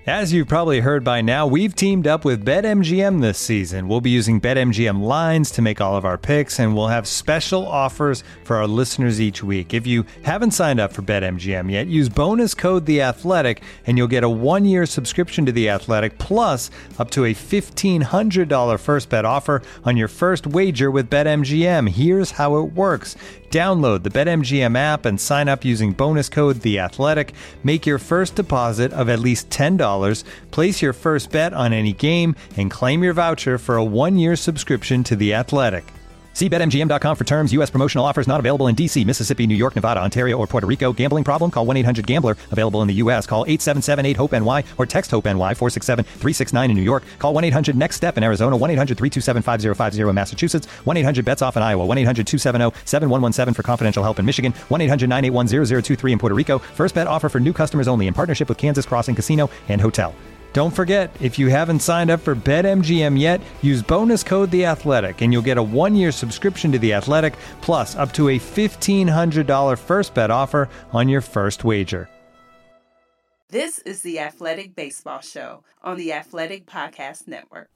As you've probably heard by now, we've teamed up with BetMGM this season. We'll be using BetMGM lines to make all of our picks, and we'll have special offers for our listeners each week. If you haven't signed up for BetMGM yet, use bonus code The Athletic, and you'll get a 1-year subscription to The Athletic, plus up to a $1,500 first bet offer on your first wager with BetMGM. Here's how it works. Download the BetMGM app and sign up using bonus code The Athletic. Make your first deposit of at least $10. Place your first bet on any game and claim your voucher for a 1-year subscription to The Athletic. See BetMGM.com for terms. U.S. promotional offers not available in D.C., Mississippi, New York, Nevada, Ontario, or Puerto Rico. Gambling problem? Call 1-800-GAMBLER. Available in the U.S. Call 877-8-HOPE-NY or text HOPE-NY 467-369 in New York. Call 1-800-NEXT-STEP in Arizona. 1-800-327-5050 in Massachusetts. 1-800-BETS-OFF in Iowa. 1-800-270-7117 for confidential help in Michigan. 1-800-981-0023 in Puerto Rico. First bet offer for new customers only in partnership with Kansas Crossing Casino and Hotel. Don't forget, if you haven't signed up for BetMGM yet, use bonus code The Athletic, and you'll get a 1-year subscription to The Athletic, plus up to a $1,500 first bet offer on your first wager. This is the Athletic Baseball Show on the Athletic Podcast Network.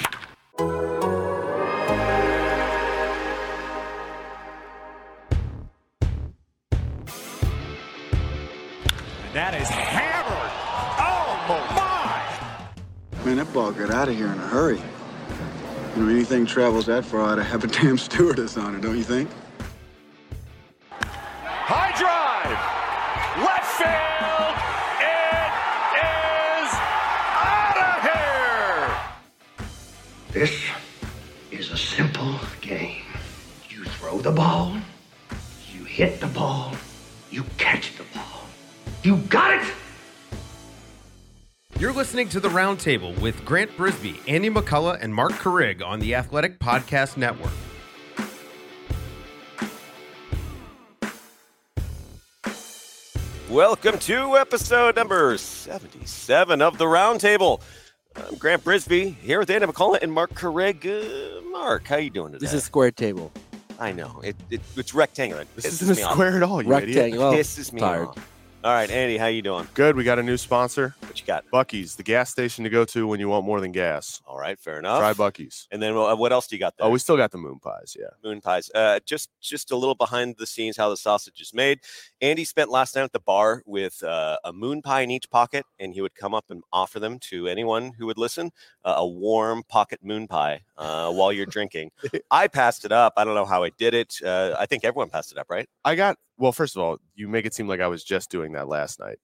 That is hammered. Oh, my. Man, that ball got out of here in a hurry. You know, anything travels that far, I'd have a damn stewardess on it, don't you think? High drive. Left field. It is out of here. This is a simple game. You throw the ball, you hit the ball, you catch the ball. You got it! You're listening to The Roundtable with Grant Brisbee, Andy McCullough, and Mark Carrig on the Athletic Podcast Network. Welcome to episode number 77 of The Roundtable. I'm Grant Brisbee, here with Andy McCullough and Mark Carrig. Mark, how you doing today? This is square table. I know. It's rectangular. This isn't a square at all, you idiot. Well, Pisses me off. All right, Andy, how you doing? Good. We got a new sponsor. What you got? Buc-ee's, the gas station to go to when you want more than gas. All right, fair enough. Try Buc-ee's. And then what else do you got there? Oh, we still got the moon pies, yeah. Moon pies. Just a little behind the scenes how the sausage is made. Andy spent last night at the bar with a moon pie in each pocket, and he would come up and offer them to anyone who would listen, a warm pocket moon pie while you're drinking. I passed it up. I don't know how I did it. I think everyone passed it up, right? Well, first of all, you make it seem like I was just doing that last night.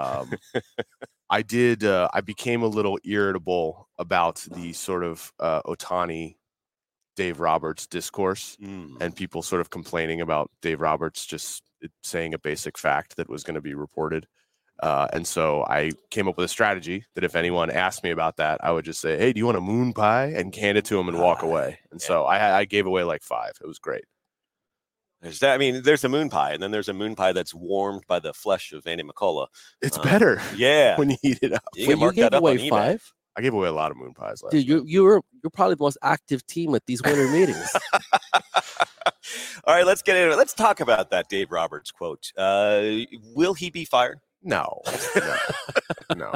I did. I became a little irritable about the sort of Ohtani, Dave Roberts discourse and people sort of complaining about Dave Roberts just saying a basic fact that was going to be reported. And so I came up with a strategy that if anyone asked me about that, I would just say, hey, do you want a moon pie? And hand it to them and walk away. And so I gave away like 5. It was great. There's that. I mean, there's a moon pie, and then there's a moon pie that's warmed by the flesh of Andy McCullough. It's better. Yeah. When you heat it up. You gave away 5? I gave away a lot of moon pies last Dude, you're probably the most active team at these winter meetings. All right, let's get into it. Let's talk about that Dave Roberts quote. Will he be fired? No. No.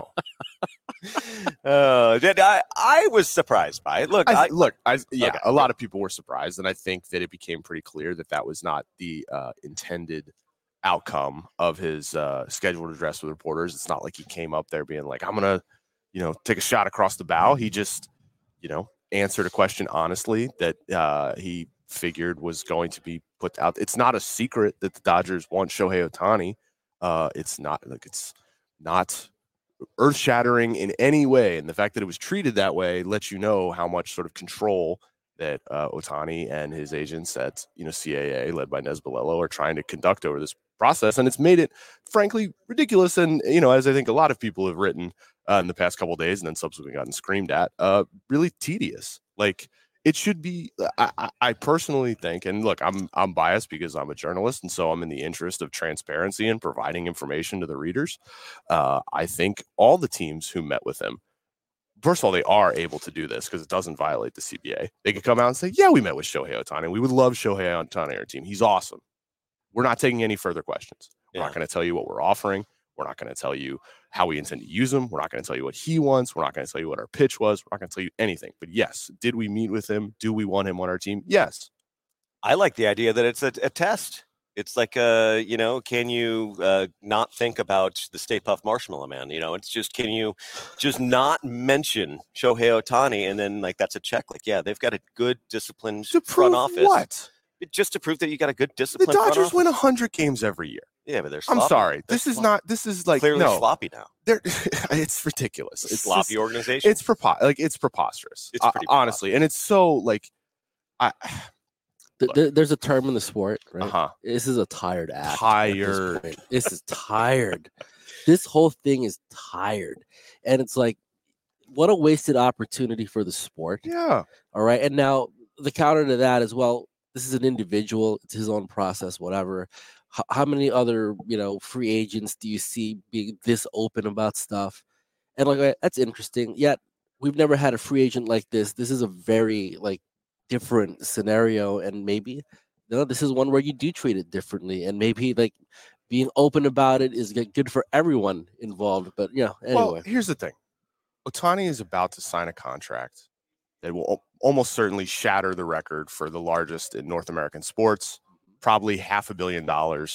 I was surprised by it. A lot of people were surprised, and I think that it became pretty clear that that was not the intended outcome of his scheduled address with reporters. It's not like he came up there being like, I'm gonna, take a shot across the bow. He just, answered a question honestly that he figured was going to be put out. It's not a secret that the Dodgers want Shohei Ohtani. It's not earth-shattering in any way, and the fact that it was treated that way lets you know how much sort of control that Ohtani and his agents at CAA, led by Nez Balelo, are trying to conduct over this process, and it's made it frankly ridiculous. And as I think a lot of people have written in the past couple of days, and then subsequently gotten screamed at, really tedious. Like, it should be. I personally think, and look, I'm biased because I'm a journalist, and so I'm in the interest of transparency and providing information to the readers. I think all the teams who met with him, first of all, they are able to do this because it doesn't violate the CBA. They could come out and say, yeah, we met with Shohei Ohtani. We would love Shohei Ohtani on our team. He's awesome. We're not taking any further questions. We're not going to tell you what we're offering. We're not going to tell you how we intend to use him. We're not going to tell you what he wants. We're not going to tell you what our pitch was. We're not going to tell you anything. But yes, did we meet with him? Do we want him on our team? Yes. I like the idea that it's a test. It's like, can you not think about the Stay Puft Marshmallow Man? It's just, can you just not mention Shohei Ohtani? And then, that's a check. Yeah, they've got a good, disciplined front office. What? Just to prove that you got a good, disciplined front office. The Dodgers win 100 games every year. Yeah, but they're sloppy. I'm sorry. This is clearly sloppy now. It's ridiculous. It's sloppy organization. It's preposterous. It's pretty honestly. And it's so, there's a term in the sport, right? Uh-huh. This is a tired act. Tired. This is tired. This whole thing is tired. And it's what a wasted opportunity for the sport. Yeah. All right. And now the counter to that is, well, this is an individual. It's his own process, whatever. How many other, free agents do you see being this open about stuff? And that's interesting. Yet we've never had a free agent like this. This is a very different scenario, and maybe this is one where you do treat it differently, and maybe being open about it is good for everyone involved. But anyway. Well, here's the thing: Ohtani is about to sign a contract that will almost certainly shatter the record for the largest in North American sports, probably $500 million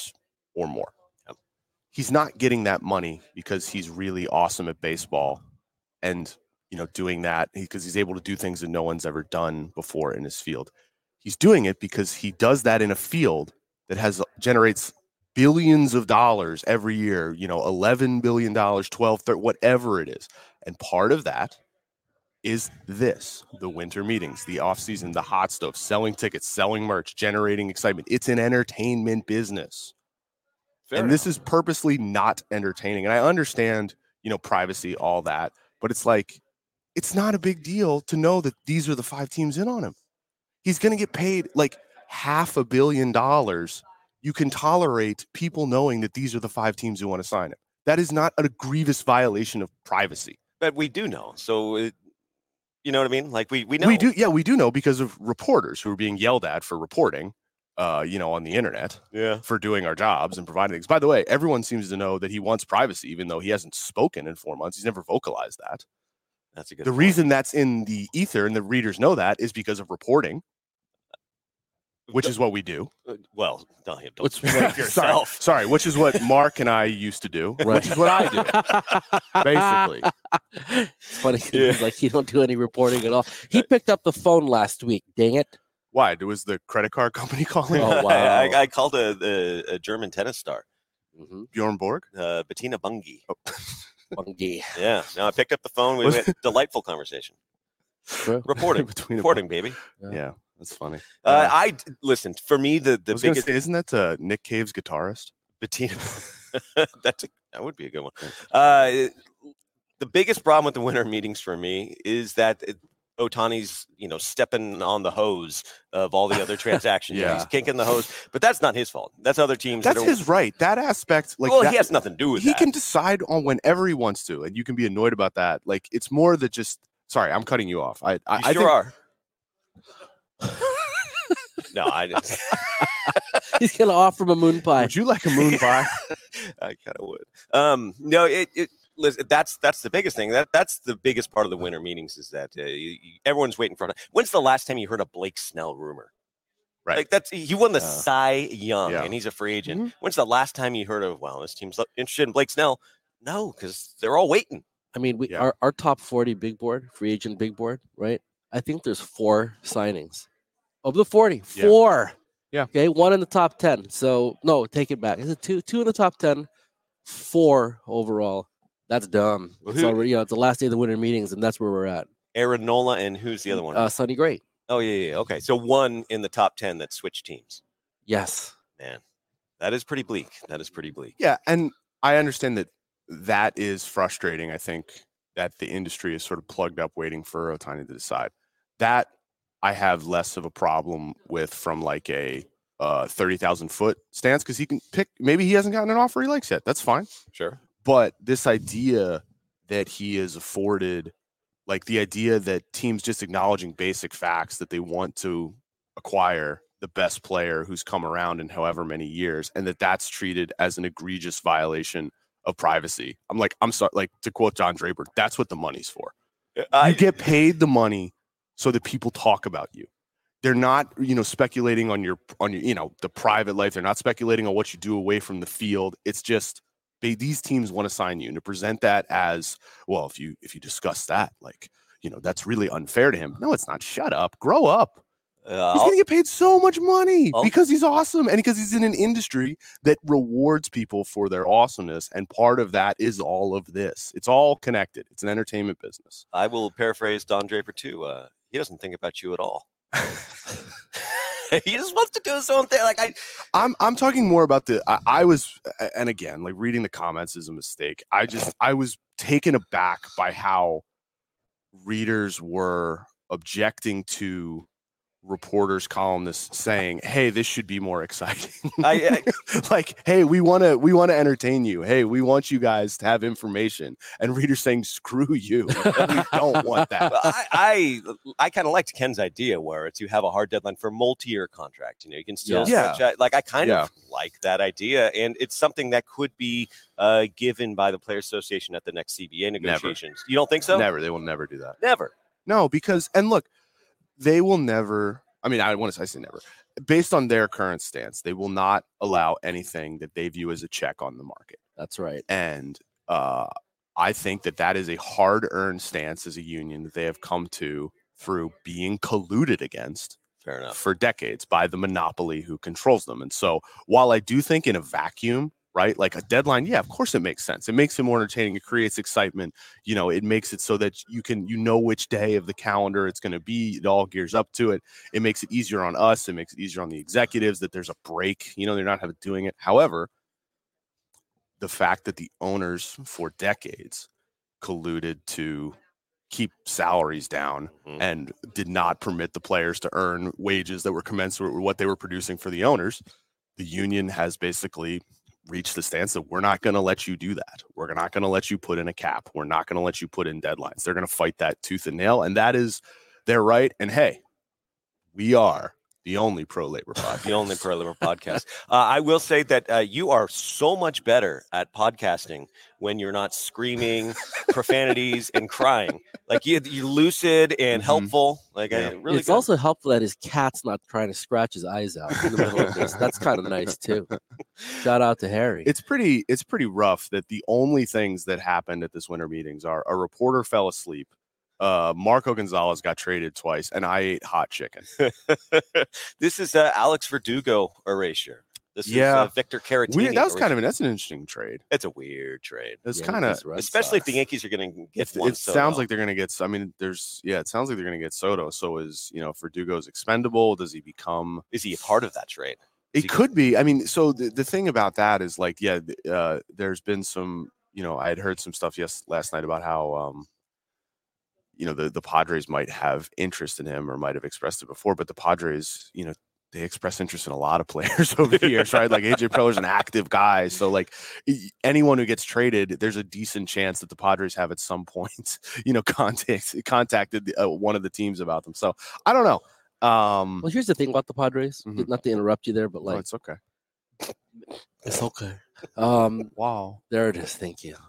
or more. Yep. He's not getting that money because he's really awesome at baseball and doing that because he's able to do things that no one's ever done before in his field. He's doing it because he does that in a field that generates billions of dollars every year, $11 billion, 12, 13, whatever it is. And part of that is the winter meetings, the off season, the hot stuff, selling tickets, selling merch, generating excitement. It's an entertainment business. Fair enough. This is purposely not entertaining. And I understand, privacy, all that, but it's not a big deal to know that these are the 5 teams in on him. He's going to get paid $500 million. You can tolerate people knowing that these are the 5 teams who want to sign him. That is not a grievous violation of privacy. But we do know. So, you know what I mean? We know. We do. Yeah, we do know because of reporters who are being yelled at for reporting, on the internet, for doing our jobs and providing things. By the way, everyone seems to know that he wants privacy, even though he hasn't spoken in 4 months. He's never vocalized that. That's a good The point. reason that's in the ether and the readers know that is because of reporting, which is what we do. Well, don't speak for yourself. Sorry, which is what Mark and I used to do, which is what I do, basically. It's funny because he's you don't do any reporting at all. He picked up the phone last week. Dang it! Why? Was the credit card company calling? Oh wow! I called a German tennis star, Bjorn Borg, Bettina Bungie. Oh. Bungie. Yeah. No, I picked up the phone. We had a delightful conversation. Reporting, baby. Yeah. That's funny. I listen. For me, the biggest isn't that Nick Cave's guitarist? Bettina. That would be a good one. The biggest problem with the winter meetings for me is that Ohtani's, stepping on the hose of all the other transactions. Yeah. He's kinking the hose, but that's not his fault. That's other teams. That's his right. That aspect, he has nothing to do with that. He can decide on whenever he wants to, and you can be annoyed about that. It's more that just. Sorry, I'm cutting you off. I sure are. No, I didn't. He's gonna offer him a moon pie. Would you like a moon pie? I kind of would. No, listen, that's the biggest thing. That's the biggest part of the winter meetings is that everyone's waiting for it. When's the last time you heard a Blake Snell rumor? Right. He won the Cy Young, and he's a free agent. Mm-hmm. When's the last time you heard of? Well, this team's interested in Blake Snell. No, because they're all waiting. I mean, our top 40 big board, free agent big board, right? I think there's 4 signings. Of the 40, 4. Yeah. Okay, 1 in the top 10. So, no, take it back. Is it 2 in the top 10? 4 overall. That's dumb. It's already, it's the last day of the winter meetings, and that's where we're at. Aaron Nola, and who's the other one? Sonny Gray. Oh, yeah. Okay, so 1 in the top 10 that switched teams. Yes. Man, that is pretty bleak. Yeah, and I understand that is frustrating. I think that the industry is sort of plugged up waiting for Ohtani to decide. That I have less of a problem with from a 30,000 foot stance because he can pick. Maybe he hasn't gotten an offer he likes yet. That's fine. Sure. But this idea that he is afforded, the idea that teams just acknowledging basic facts that they want to acquire the best player who's come around in however many years, and that's treated as an egregious violation of privacy. I'm sorry, like to quote John Draper, that's what the money's for. You get paid the money so that people talk about you. They're not, speculating on your, the private life. They're not speculating on what you do away from the field. It's just these teams want to sign you and to present that as, well, if you discuss that, like, that's really unfair to him. No, it's not. Shut up. Grow up. He's going to get paid so much money because he's awesome and because he's in an industry that rewards people for their awesomeness. And part of that is all of this. It's all connected. It's an entertainment business. I will paraphrase Don Draper too. He doesn't think about you at all. He just wants to do his own thing. Like I'm talking more about I was, and again, like reading the comments is a mistake. I was taken aback by how readers were objecting to reporters, columnists saying, "Hey, this should be more exciting." Like, "Hey, we want to entertain you. Hey, we want you guys to have information." And readers saying, "Screw you. We don't want that." Well, I kind of liked Ken's idea where it's you have a hard deadline for a multi-year contract. You can still like I kind of like that idea, and it's something that could be given by the Players Association at the next CBA negotiations. Never. You don't think so? Never. They will never do that. Never. No, because look. They will never, I say never. Based on their current stance, they will not allow anything that they view as a check on the market. That's right. And I think that is a hard-earned stance as a union that they have come to through being colluded against for decades by the monopoly who controls them. And so while I do think in a vacuum, right, like a deadline, yeah, of course it makes sense. It makes it more entertaining. It creates excitement. It makes it so that you can, which day of the calendar it's going to be. It all gears up to it. It makes it easier on us. It makes it easier on the executives that there's a break. They're not doing it. However, the fact that the owners for decades colluded to keep salaries down and did not permit the players to earn wages that were commensurate with what they were producing for the owners, the union has basically reach the stance that we're not going to let you do that. We're not going to let you put in a cap. We're not going to let you put in deadlines. They're going to fight that tooth and nail, and that is their right. And hey, we are the only pro-labor podcast. The only pro-labor podcast. I will say that you are so much better at podcasting when you're not screaming profanities and crying. Like you're lucid and helpful. Like it's good. Also helpful that his cat's not trying to scratch his eyes out in the middle of this. That's kind of nice too. Shout out to Harry. It's pretty rough that the only things that happened at this winter meetings are a reporter fell asleep. Marco Gonzalez got traded twice, and I ate hot chicken. This is Alex Verdugo erasure. This is Victor Caratini. That's an interesting trade. It's a weird trade. It's kind of, especially if the Yankees are going to get one. It sounds like they're going to get. It sounds like they're going to get Soto. So is Verdugo's expendable? Does he become? Is he a part of that trade? It could be. So the thing about that is there's been some. I had heard some stuff last night about how the Padres might have interest in him or might have expressed it before, but the Padres, they express interest in a lot of players over the years, right? Like AJ Preller's an active guy. So like anyone who gets traded, there's a decent chance that the Padres have at some point, contacted one of the teams about them. So I don't know. Well, here's the thing about the Padres, not to interrupt you there, but it's okay. It's okay. Wow. There it is. Thank you.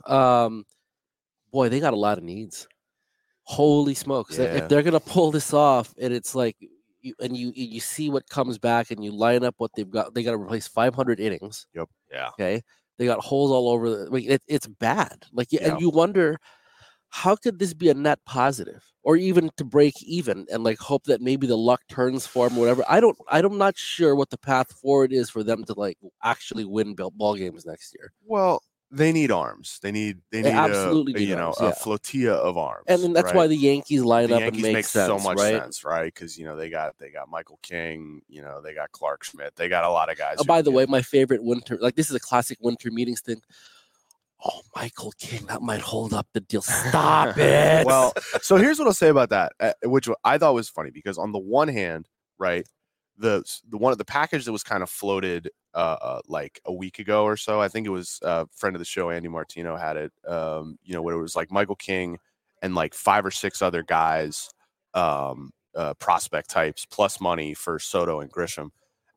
Boy, they got a lot of needs. Holy smokes. Yeah. If they're going to pull this off and it's like, you see what comes back and you line up what they've got, they got to replace 500 innings. Yep. Yeah. Okay. They got holes all over. It's bad. And you wonder, how could this be a net positive or even to break even and hope that maybe the luck turns for them or whatever? I'm not sure what the path forward is for them to actually win ball games next year. Well, they need arms. They need absolutely need arms, a flotilla of arms. And that's why the Yankees line up and make sense, so much sense, right? Because they got Michael King, they got Clark Schmidt, they got a lot of guys. Oh, by the way, my favorite winter, this is a classic winter meetings thing. Oh, Michael King, that might hold up the deal. Stop it. Well, so here's what I'll say about that, which I thought was funny because on the one hand, right, the package that was kind of floated like a week ago or so, I think it was a friend of the show, Andy Martino, had it, where it was like Michael King and 5 or 6 other guys, prospect types plus money for Soto and Grisham.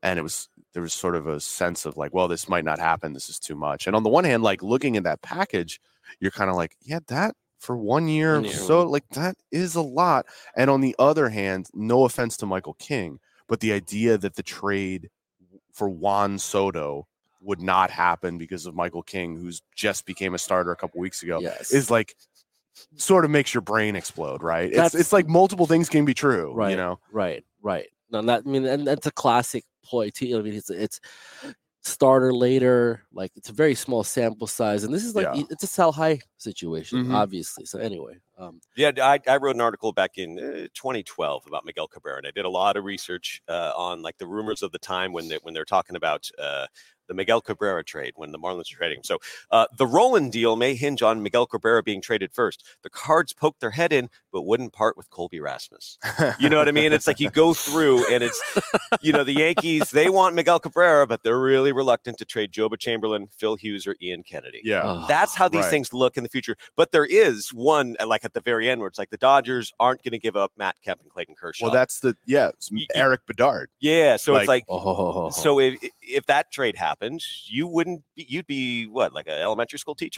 and there was sort of a sense of like, well, this might not happen. This is too much. And on the one hand, like looking at that package, you're kind of like, yeah, that for 1 year, so like that is a lot. And on the other hand, no offense to Michael King, but the idea that the trade for Juan Soto would not happen because of Michael King, who's just became a starter a couple weeks ago, is like sort of makes your brain explode, right? It's like multiple things can be true, right? You know, right. No, and that's a classic ploy too. I mean, it's starter later, like it's a very small sample size, and this is like it's a sell high situation, obviously. So anyway, I wrote an article back in 2012 about Miguel Cabrera, and I did a lot of research on like the rumors of the time when they're talking about the Miguel Cabrera trade when the Marlins are trading him. So the Roland deal may hinge on Miguel Cabrera being traded first. The Cards poked their head in, but wouldn't part with Colby Rasmus. You know what I mean? It's like you go through and it's, the Yankees, they want Miguel Cabrera, but they're really reluctant to trade Joba Chamberlain, Phil Hughes, or Ian Kennedy. Yeah. That's how these things look in the future. But there is one, like at the very end, where it's like the Dodgers aren't going to give up Matt Kemp and Clayton Kershaw. Well, that's Eric Bedard. Yeah. So it's like, so if that trade happens, you'd be what, like an elementary school teacher?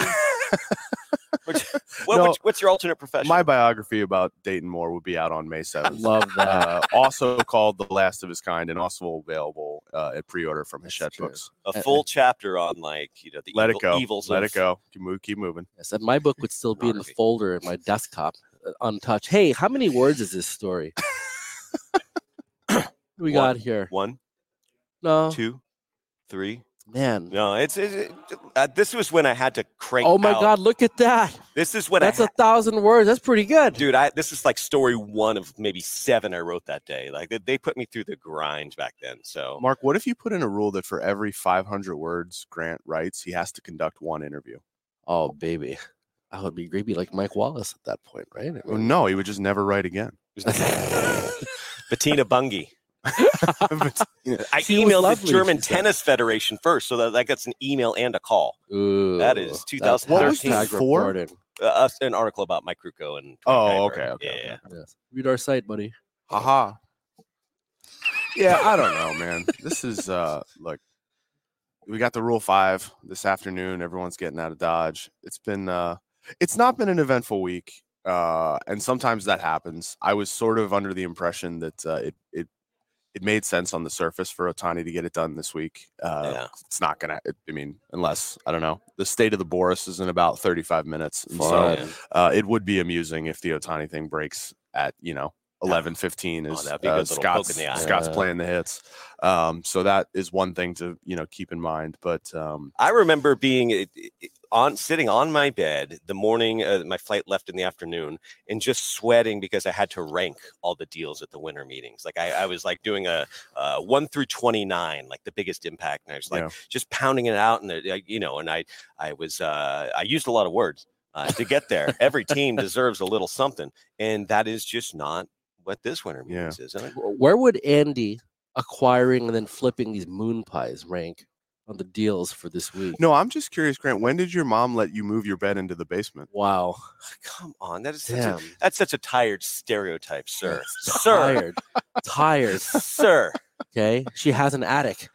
What's your alternate profession? My biography about Dayton Moore would be out on May 7th. Love that. Also called The Last of His Kind, and also available at pre-order from Hachette Books. A full chapter on the Let It Go. Evils. Let it go. Keep moving. I said my book would still be in the folder in my desktop, untouched. Hey, how many words is this story? What we got here? 1, no, 2, 3. Man, no, this was when I had to crank. Oh my God, look at that! This is when that's 1,000 words. That's pretty good, dude. This is like story 1 of maybe 7 I wrote that day. Like they put me through the grind back then. So, Mark, what if you put in a rule that for every 500 words Grant writes, he has to conduct 1 interview? Oh baby, I would be creepy like Mike Wallace at that point, right? Well, no, he would just never write again. Bettina Bungie. I emailed the German Tennis Federation first, so that gets an email and a call. Ooh, that is 2013. What was for? An article about Mike Krukow and. Okay. Yeah. Yes. Read our site, buddy. Haha. Yeah, I don't know, man. This is look. We got the Rule 5 this afternoon. Everyone's getting out of Dodge. It's not been an eventful week, and sometimes that happens. I was sort of under the impression that it made sense on the surface for Ohtani to get it done this week. It's not going to, unless, I don't know, the state of the Boris is in about 35 minutes. And so it would be amusing if the Ohtani thing breaks at, 11:15 as Scott's playing the hits. So that is one thing to, keep in mind. But I remember being sitting on my bed the morning my flight left in the afternoon and just sweating because I had to rank all the deals at the winter meetings. Like I was like doing a 1 through 29, like the biggest impact. And I was like just pounding it out. And, and I used a lot of words to get there. Every team deserves a little something. And that is just not what this winter meetings is. Where would Andy acquiring and then flipping these moon pies rank on the deals for this week? No, I'm just curious, Grant. When did your mom let you move your bed into the basement? Wow, come on, that's such a tired stereotype, sir. Sir, tired, sir. Okay, she has an attic.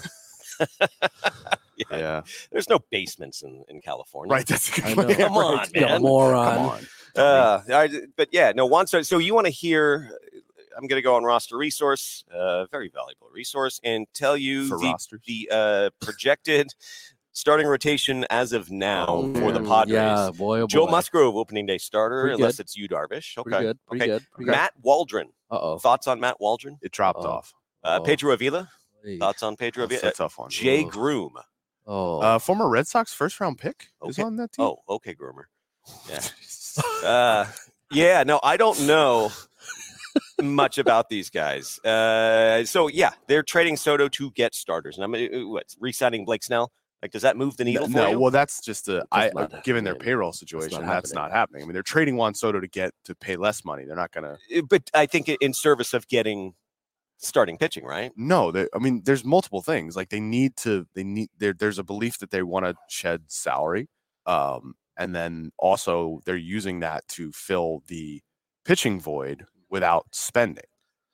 Yeah, there's no basements in California, right? That's a good point. Come on, man, moron. Come on. But yeah, no. So you want to hear? I'm going to go on Roster Resource, very valuable resource, and tell you the projected starting rotation as of now for the Padres. Yeah, boy, oh boy. Joe Musgrove, opening day starter, Pretty unless good. it's Yu Darvish. Okay, pretty good. Matt Waldron. Thoughts on Matt Waldron? It dropped off. Pedro Avila. Thoughts on Pedro Avila? That's a tough one. Jay Groom. Former Red Sox first-round pick is on that team. Oh, okay, Groomer. Yeah. No, I don't know much about these guys. So yeah, they're trading Soto to get starters, and I'm re-signing Blake Snell. Like, does that move the needle for you? Well, that's just given their payroll situation, that's not happening. I mean, they're trading Juan Soto to pay less money. They're not going to. But I think in service of getting starting pitching, right? No, there's multiple things. Like there's a belief that they want to shed salary, and then also they're using that to fill the pitching void without spending.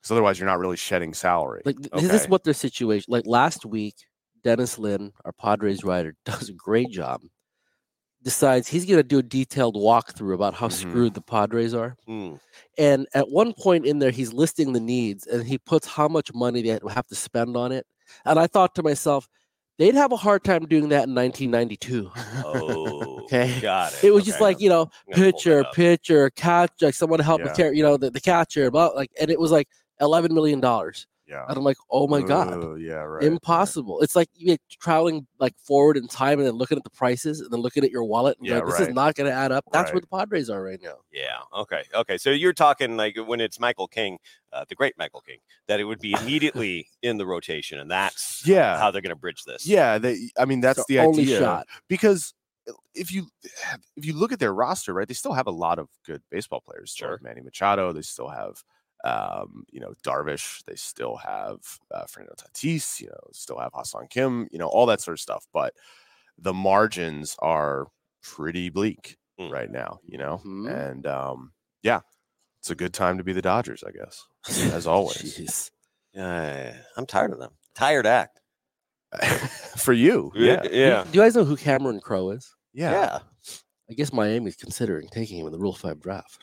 Because otherwise, you're not really shedding salary. Like this is what their situation. Like last week, Dennis Lin, our Padres writer, does a great job. Decides he's going to do a detailed walkthrough about how screwed the Padres are. And at one point in there, he's listing the needs, and he puts how much money they have to spend on it. And I thought to myself, they'd have a hard time doing that in 1992. Oh, okay. Got it. It was just like, pitcher, catch, like someone to help with the catcher, about like, and it was like $11 million. Yeah. And I'm like, oh my God. Yeah, right. Impossible. Right. It's like you're traveling like forward in time and then looking at the prices and then looking at your wallet. And like, this is not going to add up. That's where the Padres are right now. Yeah. Okay. So you're talking like when it's Michael King, the great Michael King, that it would be immediately in the rotation. And that's how they're going to bridge this. Yeah. That's the only idea. Shot. Because if you look at their roster, right, they still have a lot of good baseball players. Sure. Manny Machado. They still have Darvish, they still have Fernando Tatis, still have Ha-Seong Kim, all that sort of stuff. But the margins are pretty bleak right now, and it's a good time to be the Dodgers, I guess, as always. I'm tired of them. Tired act. For you. Yeah. Do you guys know who Cameron Crowe is? Yeah. I guess Miami's considering taking him in the Rule 5 draft.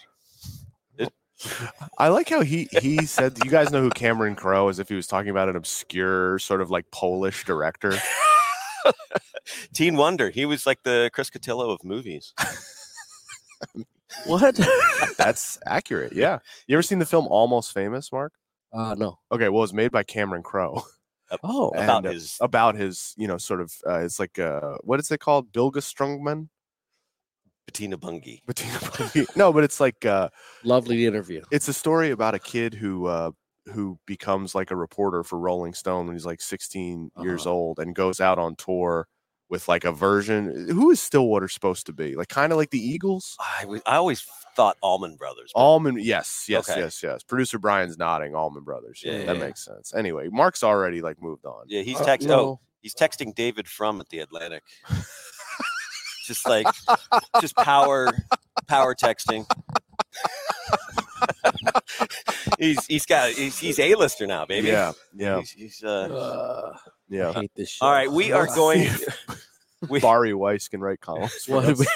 I like how he said, "Do you guys know who Cameron Crowe is?" If he was talking about an obscure sort of like Polish director. Teen Wonder. He was like the Chris Cotillo of movies. What? That's accurate. Yeah. You ever seen the film Almost Famous, Mark? No. Okay. Well, it's made by Cameron Crowe. About his sort of it's like what is it called? Bilga Strungman. Bettina Bungie. No, but it's like lovely interview. It's a story about a kid who becomes like a reporter for Rolling Stone when he's like 16 years old and goes out on tour with like a version. Who is Stillwater supposed to be? Like kind of like the Eagles? I always thought Allman Brothers. Yes. Producer Brian's nodding. Allman Brothers. That makes sense. Anyway, Mark's already like moved on. Yeah, he's texting. He's texting David Frum at the Atlantic. Just power texting. He's A-lister now, baby. Yeah. He's I hate this shit. All right, we are going. Barry Weiss can write columns.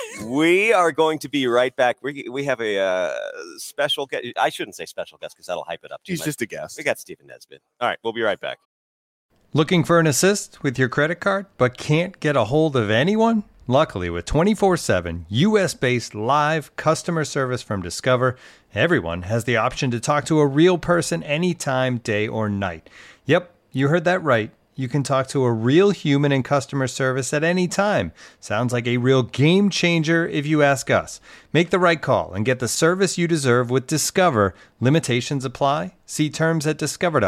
We are going to be right back. We have a special guest. I shouldn't say special guest because that'll hype it up too much. He's just a guest. We got Stephen Nesbitt. All right, we'll be right back. Looking for an assist with your credit card, but can't get a hold of anyone? Luckily, with 24/7 U.S.-based live customer service from Discover, everyone has the option to talk to a real person anytime, day or night. Yep, you heard that right. You can talk to a real human in customer service at any time. Sounds like a real game changer if you ask us. Make the right call and get the service you deserve with Discover. Limitations apply. See terms at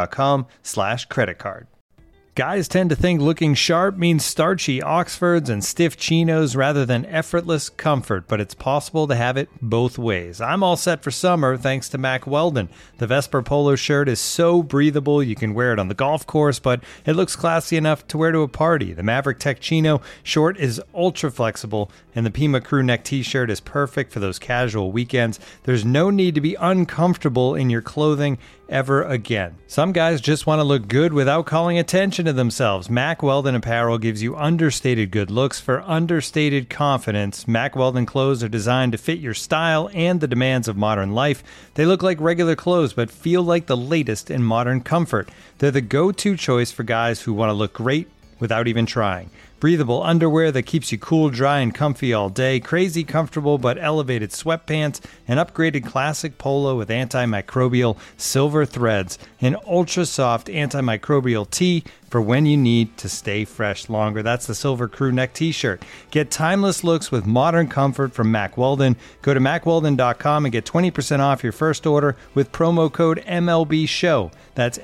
discover.com/creditcard. Guys tend to think looking sharp means starchy Oxfords and stiff chinos rather than effortless comfort, but it's possible to have it both ways. I'm all set for summer thanks to Mack Weldon. The Vesper polo shirt is so breathable you can wear it on the golf course, but it looks classy enough to wear to a party. The Maverick Tech Chino short is ultra flexible, and the Pima crew neck t-shirt is perfect for those casual weekends. There's no need to be uncomfortable in your clothing ever again. Some guys just want to look good without calling attention to themselves. Mack Weldon apparel gives you understated good looks for understated confidence. Mack Weldon clothes are designed to fit your style and the demands of modern life. They look like regular clothes but feel like the latest in modern comfort. They're the go-to choice for guys who want to look great without even trying. Breathable underwear that keeps you cool, dry, and comfy all day. Crazy comfortable but elevated sweatpants. An upgraded classic polo with antimicrobial silver threads. An ultra-soft antimicrobial tee for when you need to stay fresh longer. That's the Silver Crew neck t-shirt. Get timeless looks with modern comfort from Mack Weldon. Go to MackWeldon.com and get 20% off your first order with promo code MLBSHOW. That's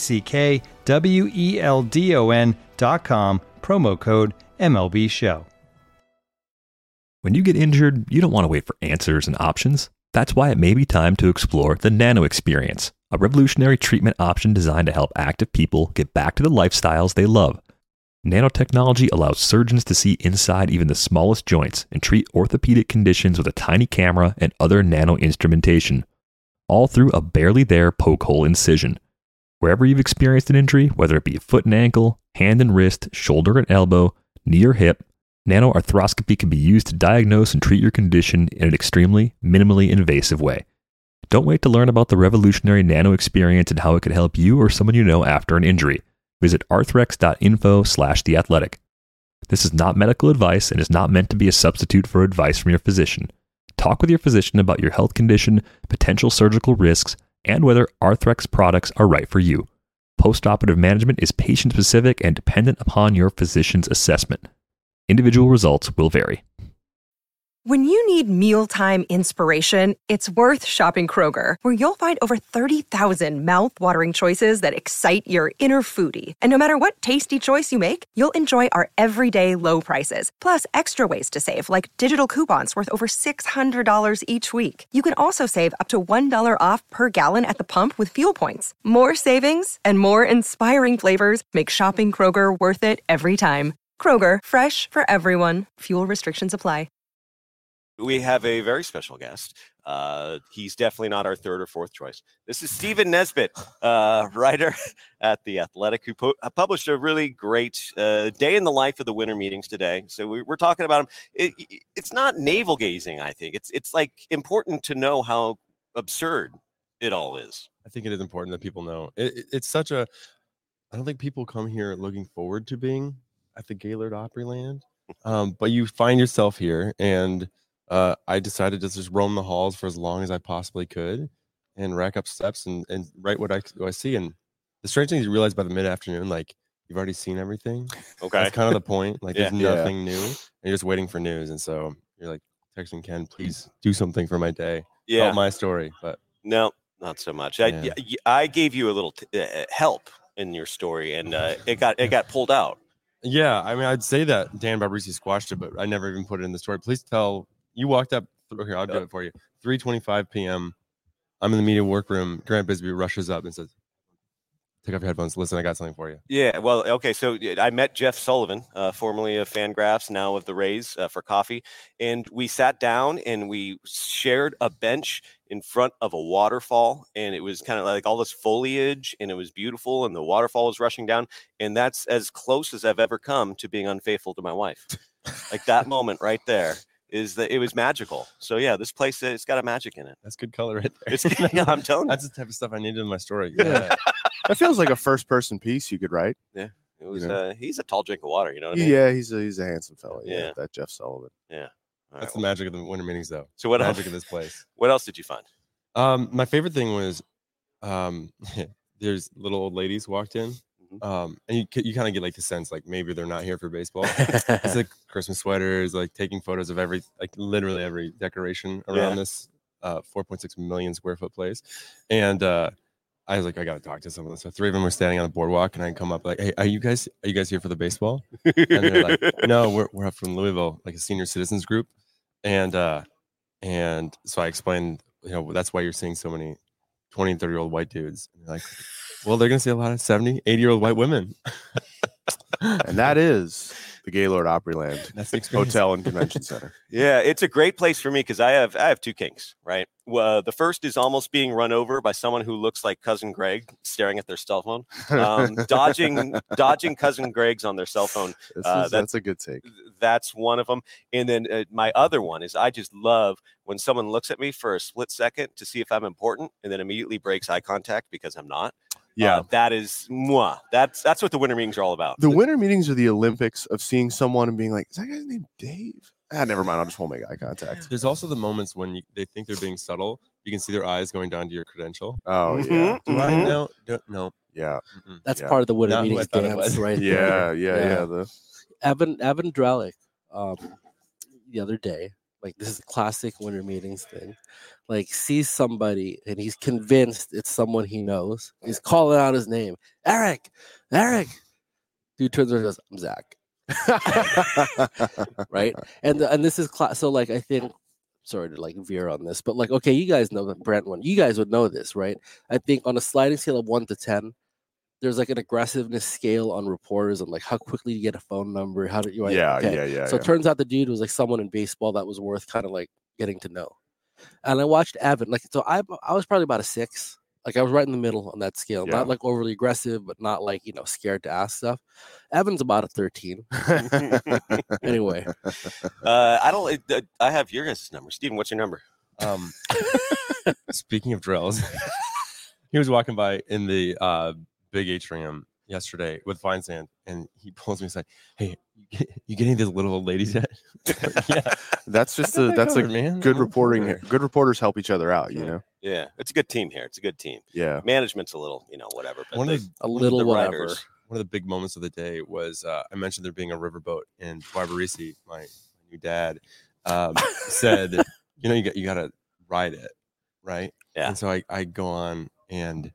MackWeldon.com. Promo code MLB Show. When you get injured, you don't want to wait for answers and options. That's why it may be time to explore the Nano Experience, a revolutionary treatment option designed to help active people get back to the lifestyles they love. Nanotechnology allows surgeons to see inside even the smallest joints and treat orthopedic conditions with a tiny camera and other nano instrumentation. all through a barely there poke hole incision. Wherever you've experienced an injury, whether it be a foot and ankle, hand and wrist, shoulder and elbow, knee or hip, nanoarthroscopy can be used to diagnose and treat your condition in an extremely, minimally invasive way. Don't wait to learn about the revolutionary nano experience and how it could help you or someone you know after an injury. Visit arthrex.info/theathletic. This is not medical advice and is not meant to be a substitute for advice from your physician. Talk with your physician about your health condition, potential surgical risks, and whether Arthrex products are right for you. Postoperative management is patient-specific and dependent upon your physician's assessment. Individual results will vary. When you need mealtime inspiration, it's worth shopping Kroger, where you'll find over 30,000 mouth-watering choices that excite your inner foodie. And no matter what tasty choice you make, you'll enjoy our everyday low prices, plus extra ways to save, like digital coupons worth over $600 each week. You can also save up to $1 off per gallon at the pump with fuel points. More savings and more inspiring flavors make shopping Kroger worth it every time. Kroger, fresh for everyone. Fuel restrictions apply. We have a very special guest. He's definitely not our third or fourth choice. This is Stephen Nesbitt, writer at The Athletic, who published a really great day in the life of the winter meetings today. So we're talking about him. It's not navel gazing, I think. It's like important to know how absurd it all is. I think it is important that people know. It's such a. I don't think people come here looking forward to being at the Gaylord Opryland, but you find yourself here, and I decided to just roam the halls for as long as I possibly could and rack up steps and write what I see. And the strange thing is you realize by the mid-afternoon, like, you've already seen everything. Okay. That's kind of the point. Like, Yeah. there's nothing new. And you're just waiting for news. And so you're like texting Ken, please do something for my day. Yeah. Tell my story. But no, not so much. Yeah. I gave you a little help in your story, and it got pulled out. yeah, I mean, I'd say that Dan Barbrisi squashed it, but I never even put it in the story. Please tell. You walked up here. I'll do it for you. 3:25 p.m. I'm in the media workroom. Grant Bisbee rushes up and says, "Take off your headphones. Listen, I got something for you." Yeah, well, okay. So I met Jeff Sullivan, formerly of Fangraphs, now of the Rays, for coffee, and we sat down and we shared a bench in front of a waterfall, and it was kind of like all this foliage, and it was beautiful, and the waterfall was rushing down, and that's as close as I've ever come to being unfaithful to my wife. Like that moment right there. Is that it was magical. So yeah, this place, it's got a magic in it. That's good color right there. Yeah, I'm telling you. That's the type of stuff I needed in my story. Yeah. That feels like a first-person piece you could write. Yeah, it was. You know? He's a tall drink of water. You know what I mean? Yeah, he's a handsome fella. Yeah, Yeah. that Jeff Sullivan. Yeah. All That's right, the magic of the winter meetings, though. So what magic else? of this place? What else did you find? My favorite thing was, there's little old ladies walked in, and you kind of get like the sense like maybe they're not here for baseball. It's like Christmas sweaters, like taking photos of literally every decoration around this 4.6 million square foot place, and I was like, I gotta talk to someone. So 3 of them were standing on the boardwalk, and I come up like, "Hey, are you guys here for the baseball?" And they're like, "No, we're up from Louisville, like a senior citizens group," and so I explained, that's why you're seeing so many 20 and 30-year-old white dudes. And they're like, well, they're going to see a lot of 70, 80-year-old white women. And that is the Gaylord Opryland. That's the experience. Hotel and Convention Center. Yeah, it's a great place for me because I have two kinks, right? Well, the first is almost being run over by someone who looks like Cousin Greg staring at their cell phone, dodging Cousin Greg's on their cell phone. That's a good take. That's one of them. And then my other one is I just love when someone looks at me for a split second to see if I'm important and then immediately breaks eye contact because I'm not. Yeah, that is moi. That's what the winter meetings are all about. The winter meetings are the Olympics of seeing someone and being like, "Is that guy's name Dave?" Never mind. I just won't make eye contact. There's also the moments when they think they're being subtle. You can see their eyes going down to your credential. Oh yeah. Do I know? No. Yeah. That's part of the winter meetings dance, right? Yeah. Evan Drellick, the other day, like this is a classic winter meetings thing. Like sees somebody and he's convinced it's someone he knows. He's calling out his name, Eric. Dude turns around and goes, "I'm Zach." Right, and this is so like I think. Sorry to like veer on this, but like okay, you guys know that Brentwood. You guys would know this, right? I think on a sliding scale of 1 to 10. There's like an aggressiveness scale on reporters and like how quickly you get a phone number. How do you? Yeah. So it turns out the dude was like someone in baseball that was worth kind of like getting to know. And I watched Evan. Like, so I was probably about a 6. Like, I was right in the middle on that scale. Yeah. Not like overly aggressive, but not like, scared to ask stuff. Evan's about a 13. Anyway. I have your guys' number. Steven, what's your number? Speaking of drills, he was walking by in the big atrium yesterday with Feinsand, and he pulls me aside. Hey, you get any of these little old ladies yet? Yeah, that's just good reporting here. Good reporters help each other out, Yeah, it's a good team here. It's a good team. Yeah, management's a little, whatever. But One of the big moments of the day was I mentioned there being a riverboat, and Barbarisi, my new dad, said, you got to ride it, right? Yeah. And so I go on and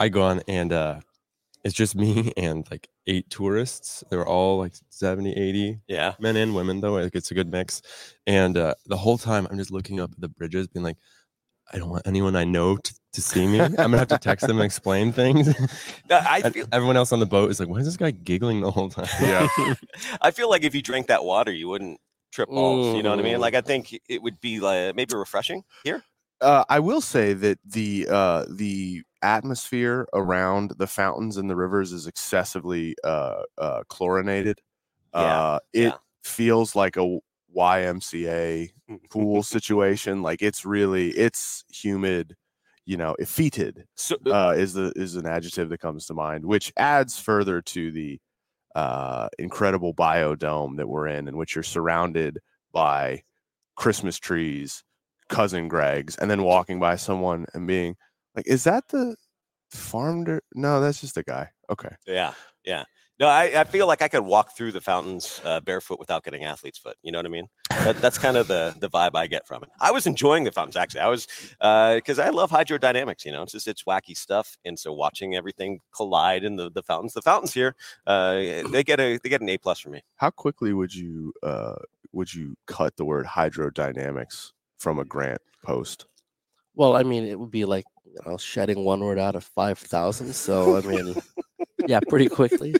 it's just me and like 8 tourists. They were all like 70, 80. Yeah. Men and women, though. Like, it's a good mix. And the whole time I'm just looking up at the bridges, being like, I don't want anyone I know to see me. I'm going to have to text them and explain things. Everyone else on the boat is like, why is this guy giggling the whole time? Yeah. I feel like if you drank that water, you wouldn't trip balls. You know what I mean? Like, I think it would be like maybe refreshing here. I will say that the atmosphere around the fountains and the rivers is excessively chlorinated. It feels like a YMCA pool situation. Like, it's humid, fetid is an adjective that comes to mind, which adds further to the incredible biodome that we're in which you're surrounded by Christmas trees, cousin Greg's, and then walking by someone and being like, is that the farm? No, that's just a guy. Okay. Yeah. No, I feel like I could walk through the fountains barefoot without getting athlete's foot. You know what I mean? That's kind of the vibe I get from it. I was enjoying the fountains, actually. I was because I love hydrodynamics. It's wacky stuff, and so watching everything collide in the fountains here, they get an A+ from me. How quickly would you cut the word hydrodynamics from a Grant post? Well, I mean, it would be like shedding one word out of 5,000. So I mean, yeah, pretty quickly.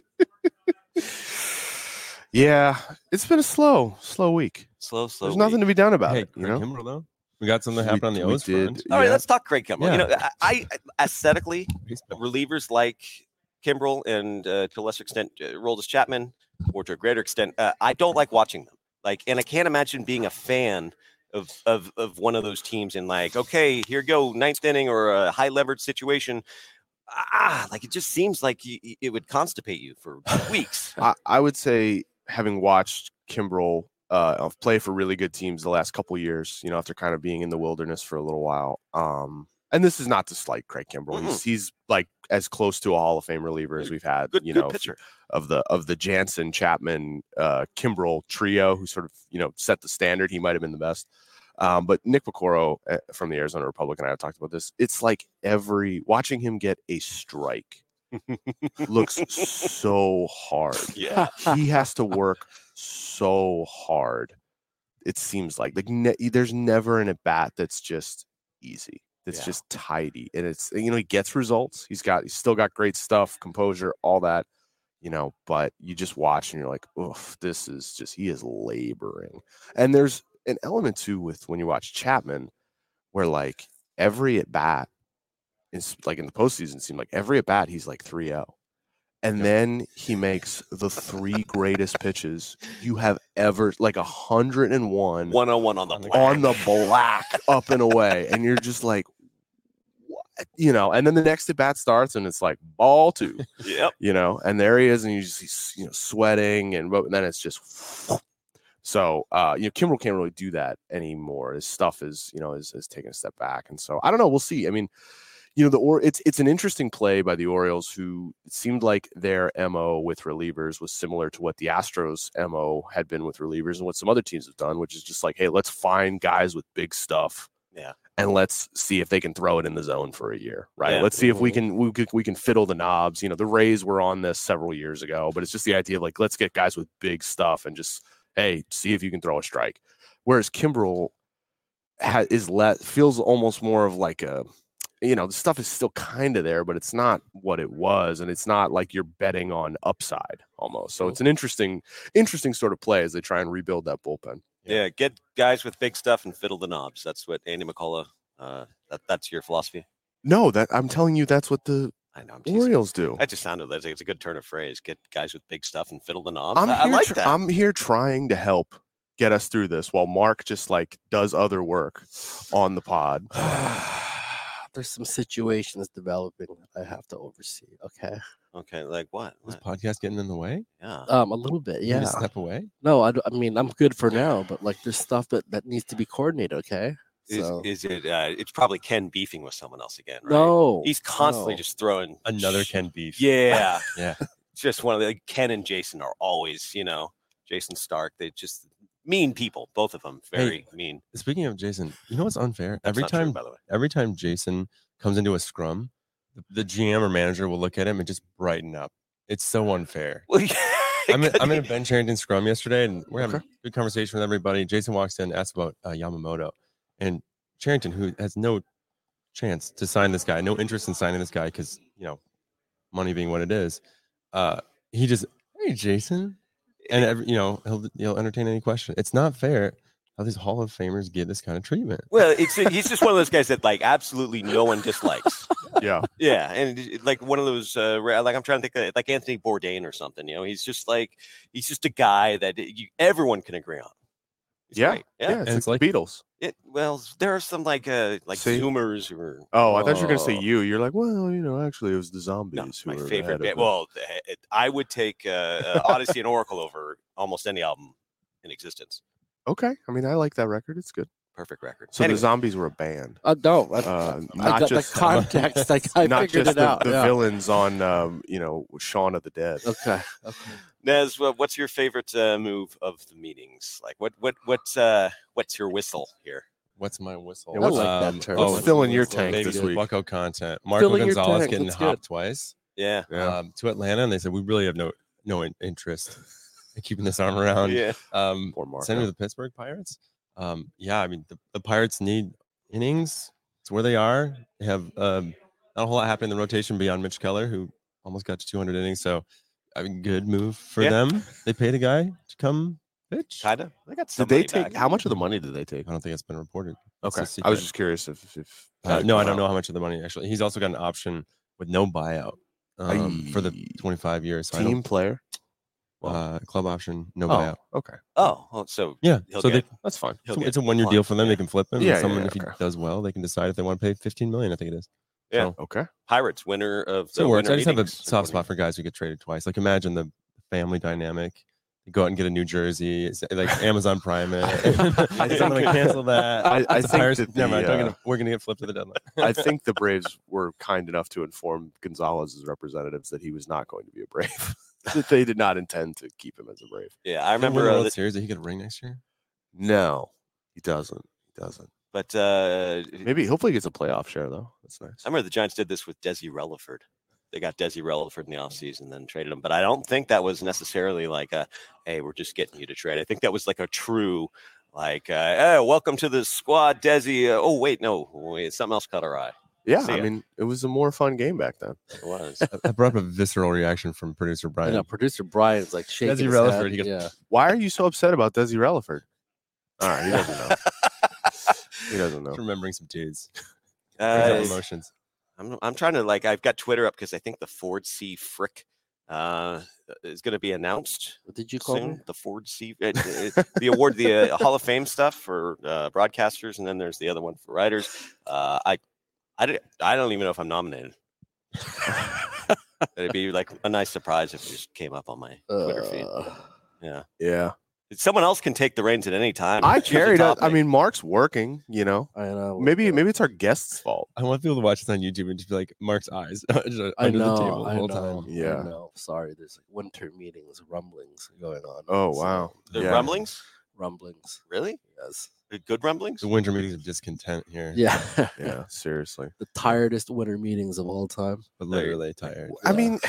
Yeah, it's been a slow week. Slow. There's nothing to be done about it. Craig Kimbrell, though. We got something happen on the O's front. All right, let's talk Craig Kimbrell. Yeah. I aesthetically, relievers like Kimbrell and to a lesser extent Aroldis Chapman, or to a greater extent, I don't like watching them. Like, and I can't imagine being a fan of one of those teams and like, okay, here you go, 9th inning or a high leverage situation. Like, it just seems like it would constipate you for weeks. I would say, having watched Kimbrell play for really good teams the last couple of years, after kind of being in the wilderness for a little while. And this is not to slight Craig Kimbrell. Mm-hmm. He's like as close to a Hall of Fame reliever as we've had, good pitcher. of the Jansen, Chapman, Kimbrell trio, who sort of, set the standard. He might have been the best. But Nick Piecoro from the Arizona Republic and I have talked about this. It's like watching him get a strike looks so hard. Yeah. He has to work so hard. It seems like there's never an at bat that's just easy. It's just tidy, and it's he gets results. He's still got great stuff, composure, all that, But you just watch and you're like, oof, this is just he is laboring. And there's an element too with when you watch Chapman, where like every at bat is like in the postseason seemed like every at bat he's like 3-0. And then he makes the 3 greatest pitches you have ever, like 101 101 on the black. On the black up and away. And you're just like, what? And then the next at bat starts and it's like ball 2. Yep. And there he is, and you just see, sweating, and then it's just so Kimbrell can't really do that anymore. His stuff is taking a step back. And so I don't know, we'll see. I mean, it's an interesting play by the Orioles, who it seemed like their MO with relievers was similar to what the Astros MO had been with relievers and what some other teams have done, which is just like, hey, let's find guys with big stuff. Yeah. And let's see if they can throw it in the zone for a year. Right. Yeah. Let's see if we can fiddle the knobs. The Rays were on this several years ago, but it's just the idea of like, let's get guys with big stuff and just, hey, see if you can throw a strike. Whereas Kimbrell feels almost more of like a, the stuff is still kind of there, but it's not what it was. And it's not like you're betting on upside almost. So it's an interesting sort of play as they try and rebuild that bullpen. Yeah, get guys with big stuff and fiddle the knobs. That's what Andy McCullough. That's your philosophy. No, that I'm telling you, that's what the I know. Orioles do. That just sounded like it's a good turn of phrase. Get guys with big stuff and fiddle the knobs. I like that. I'm here trying to help get us through this while Mark just like does other work on the pod. There's some situations developing that I have to oversee. Okay, like what? Is podcast getting in the way? Yeah. A little bit. You need Yeah. to step away. No, I mean I'm good for now, but like there's stuff that needs to be coordinated. Okay. So Is it? It's probably Ken beefing with someone else again, right? no, He's constantly no. just throwing Another Ken beef. Yeah, Yeah. It's just one of the Ken and Jason are always, Jason Stark. They just mean people, both of them, very mean. Speaking of Jason, you know what's unfair? That's not true, by the way. Every time Jason comes into a scrum, the GM or manager will look at him and just brighten up. It's so unfair. Well, I'm in a Ben Charrington scrum yesterday, and we're having a good conversation with everybody. Jason walks in, asks about Yamamoto, and Charrington, who has no chance to sign this guy, no interest in signing this guy because money being what it is, he just, hey Jason, and he'll entertain any question. It's not fair how these Hall of Famers get this kind of treatment. Well, he's just one of those guys that like absolutely no one dislikes. Yeah, and like one of those like I'm trying to think of, like Anthony Bourdain or something. He's just a guy that everyone can agree on. He's great. Yeah. It's like the Beatles. Well, there are some like Zoomers who are. Oh, I thought you were gonna say you. You're like, well, actually, it was the Zombies. No, who my were favorite ahead of band. it. Well, I would take Odyssey and Oracle over almost any album in existence. Okay, I mean, I like that record. It's good. Perfect record. So Anyway. the Zombies were a band. No, not I got just the context. I not figured just it out. the yeah. villains on Shaun of the Dead. Okay. Nez, what's your favorite move of the meetings? Like what's your whistle here? What's my whistle? Yeah, what's that term. What's filling your so tank maybe this week? Bucko content. Marco Filling your Gonzalez tank, getting that's hopped good. twice. Yeah. To Atlanta, and they said we really have no interest in keeping this arm around. Yeah. Poor Marco. Send him to the Pittsburgh Pirates. I mean the Pirates need innings. It's where they are. They have not a whole lot happening in the rotation beyond Mitch Keller, who almost got to 200 innings. So I mean, good move for them. They paid a guy to come pitch. Kind of. They got Did some they money take back. how much of the money did they take? I don't think it's been reported. Okay, It's a I was secret. just curious if No, I don't know how much of the money actually. He's also got an option with no buyout for the 25 years. So team player. club option, no buyout. Okay. Oh, so Yeah, he'll so get- that's fine. he'll So get it's a one-year deal for them. yeah. They can flip him. Yeah, and someone yeah, if he okay. does well, they can decide if they want to pay 15 million. I think it is. Yeah. So, Okay. Pirates winner of so it the works. winter I just have a meetings. soft spot for guys who get traded twice. Like imagine the family dynamic. You go out and get a New Jersey, it's like Amazon Prime it. I think I'm gonna cancel that. I The think Pirates- that never mind, the, we're gonna get flipped to the deadline. I think the Braves were kind enough to inform Gonzalez's representatives that he was not going to be a Brave. That they did not intend to keep him as a Brave. Yeah, I Did he win remember the World that, Series. Did he get a ring next year? No, he doesn't. He doesn't. but Maybe hopefully he gets a playoff share though. That's nice. I remember the Giants did this with Desi Relaford. They got Desi Relaford in the offseason and then traded him. But I don't think that was necessarily like hey, we're just getting you to trade. I think that was like a true, like, hey, welcome to the squad, Desi. Wait, something else caught our eye. Yeah, See I ya. mean, it was a more fun game back then. It was. I brought up a visceral reaction from producer I Brian. know producer Brian's like shaking Desi his Relaford, head. he goes, Yeah. Why are you so upset about Desi Relaford? All right, he doesn't know. He doesn't know. Just remembering some dudes. Brings out Uh, emotions. I'm trying to I've got Twitter up because I think the Ford C Frick is going to be announced. What did you call soon. me? The Ford C, the award, the Hall of Fame stuff for broadcasters, and then there's the other one for writers. I don't even know if I'm nominated. It'd be like a nice surprise if it just came up on my Twitter feed. Yeah. Yeah. Someone else can take the reins at any time. I Choose a carried it. I topic. mean, Mark's working, I know. Maybe it's our guest's fault. I want people to watch this on YouTube and just be like Mark's eyes just I under know. the table the I whole know. time. Yeah. I know. Sorry, there's like winter meetings, rumblings going on. Oh, So, wow. The Yeah. rumblings? rumblings. Really? Yes. The good rumblings? The winter meetings of discontent here. Yeah. Yeah, seriously. The tiredest winter meetings of all time. But literally tired. I mean,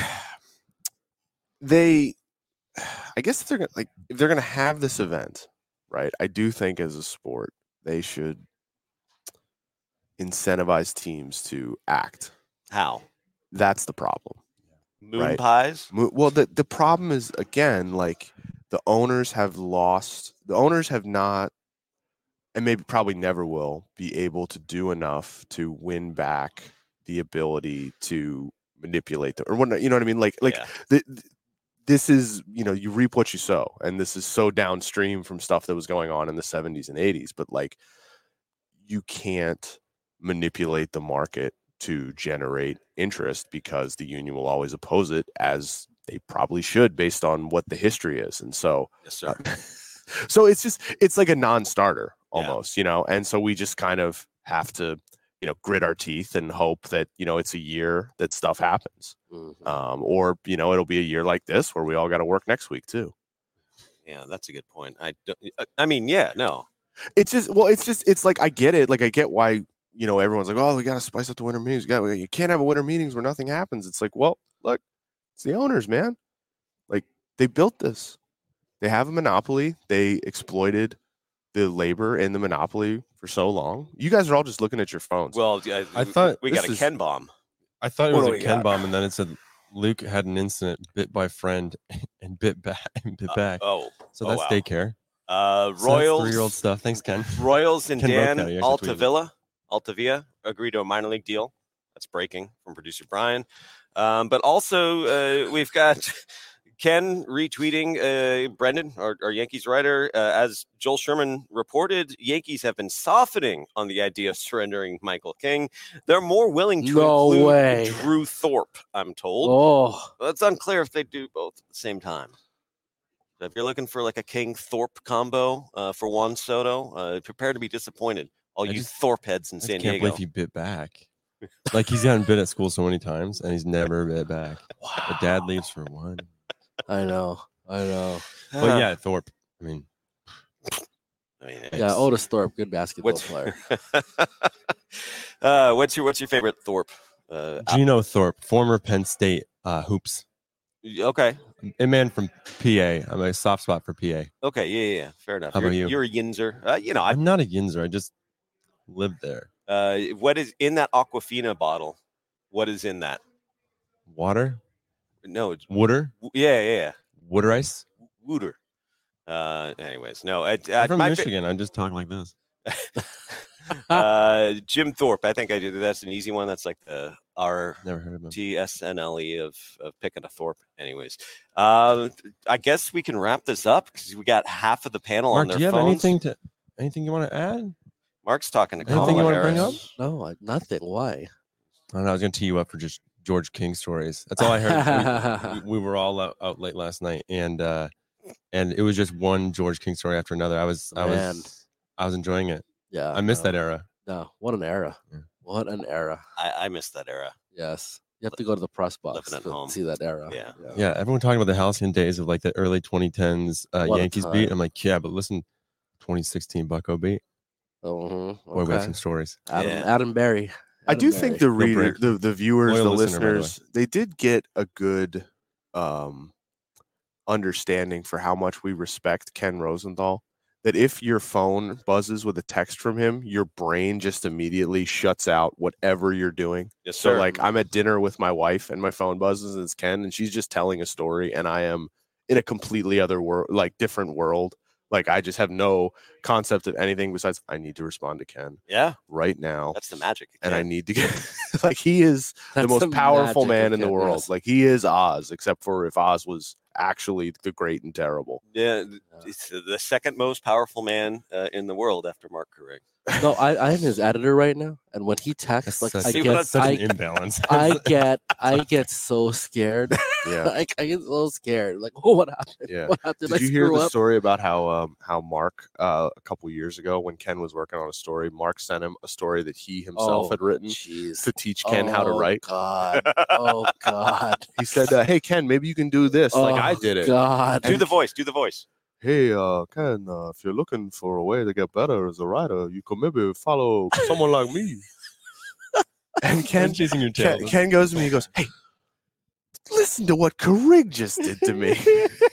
I guess if they're gonna have this event, right? I do think as a sport they should incentivize teams to act. How? That's the problem. Moon Right. pies? Well, the problem is again, like the owners have lost. The owners have not, and maybe probably never will be able to do enough to win back the ability to manipulate them, or what, you know what I mean? Like this is, you reap what you sow, and this is so downstream from stuff that was going on in the 70s and 80s. But like, you can't manipulate the market to generate interest because the union will always oppose it, as they probably should based on what the history is. And so, yes, sir. So it's like a non-starter almost, and so we just kind of have to, grit our teeth and hope that, it's a year that stuff happens. Mm-hmm. Or, it'll be a year like this where we all got to work next week too. Yeah, that's a good point. No. It's like, I get it. Like, I get why, everyone's like, oh, we got to spice up the winter meetings. You can't have a winter meetings where nothing happens. It's like, well, look, it's the owners, man. Like, they built this. They have a monopoly. They exploited the labor in the monopoly for so long. You guys are all just looking at your phones. Well, I thought we got a Ken bomb. I thought it was a Ken bomb, and then it said Luke had an incident, bit by friend, and bit back. So that's daycare. Royals, 3-year-old stuff. Thanks, Ken. Royals and Ken Dan Altavilla agree to a minor league deal. That's breaking from producer Brian. But also we've got Ken retweeting Brendan, our Yankees writer. As Joel Sherman reported, Yankees have been softening on the idea of surrendering Michael King. They're more willing to include Drew Thorpe, I'm told. Oh, It's unclear if they do both at the same time. So if you're looking for like a King-Thorpe combo for Juan Soto, prepare to be disappointed. All you Thorpe heads in San Diego. I can't believe he bit back. Like, he's gotten bit at school so many times, and he's never bit back. Wow. But dad leaves for one. I know. But yeah, Thorpe. I mean, Otis Thorpe, good basketball player. What's your favorite Thorpe? Gino Thorpe, former Penn State hoops. Okay. A man from PA. I'm a soft spot for PA. Okay, yeah. Fair enough. How about you? You're a Yinzer. I'm not a Yinzer. I just live there. What is in that Aquafina bottle? What is in that? Water? No, it's water. Yeah. Water ice. Water. Anyways, no. I'm from Michigan. I'm just talking like this. Jim Thorpe. I think that's an easy one. That's like the Never heard of him. TSNLE of picking a Thorpe. Anyways, I guess we can wrap this up because we got half of the panel Mark, on their do you phones. have anything you want to add? Mark's talking to anything you want to bring up? No, nothing. Why? I don't know. I was going to tee you up for just George King stories. That's all I heard. we were all out late last night, and it was just one George King story after another. I was enjoying it. Yeah, I missed that era. No, what an era! Yeah. What an era! I missed that era. Yes, you have to go to the press box to see that era. Yeah. Everyone talking about the halcyon days of like the early 2010s Yankees beat. I'm like, yeah, but listen, 2016 Bucko beat. Boy, we have some stories. Adam Berry. I do think the reader, the viewers, the listeners, they did get a good understanding for how much we respect Ken Rosenthal. That if your phone buzzes with a text from him, your brain just immediately shuts out whatever you're doing. Yes, sir. So like, I'm at dinner with my wife and my phone buzzes and it's Ken, and she's just telling a story, and I am in a completely other world, like different world. Like, I just have no concept of anything besides I need to respond to Ken. Yeah. Right now. That's the magic. And I need to get like, he is the most powerful man in the world. Yes. Like, he is Oz, except for if Oz was actually the great and terrible. Yeah. It's the second most powerful man in the world after Mark Carrig. No, I am his editor right now, and when he texts, like I get an imbalance. I get so scared. Yeah, like I get so scared. Like, oh, what happened? Yeah. What happened? Did you hear the story about how Mark a couple years ago when Ken was working on a story, Mark sent him a story that he himself had written to teach Ken how to write. God. Oh God. He said, "Hey Ken, maybe you can do this like I did it." God. Do the voice. Hey, Ken, if you're looking for a way to get better as a writer, you could maybe follow someone like me. And Ken goes to me, he goes, "Hey, listen to what Carrig just did to me."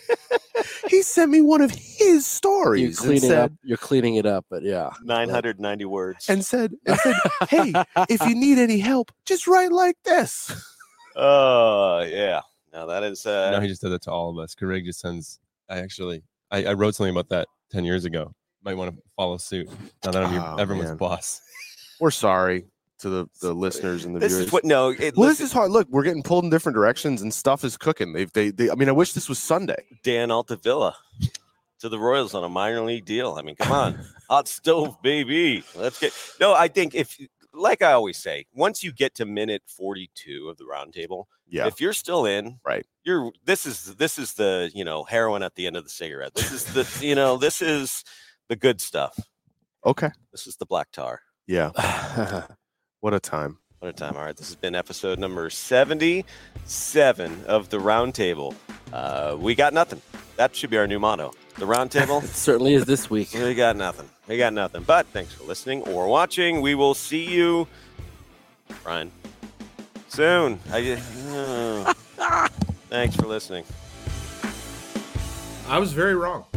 He sent me one of his stories. You're cleaning it up, but yeah. 990 words. And said, "Hey, if you need any help, just write like this." Yeah. Now that is no, he just did that to all of us. Carrig just sends I wrote something about that 10 years ago. Might want to follow suit now that I'm everyone's boss. We're sorry to the listeners and the This viewers. is what no. This is hard. Look, we're getting pulled in different directions, and stuff is cooking. They I mean, I wish this was Sunday. Dan Altavilla to the Royals on a minor league deal. I mean, come on, hot stove, baby. Let's get. No, I think like I always say, once you get to minute 42 of the roundtable, if you're still in, right, this is the heroin at the end of the cigarette. This is the this is the good stuff. Okay, this is the black tar. Yeah. What a time. What a time. All right. This has been episode number 77 of the Roundtable. We got nothing. That should be our new motto. The Roundtable. It certainly is this week. We got nothing. But thanks for listening or watching. We will see you, Brian, soon. Thanks for listening. I was very wrong.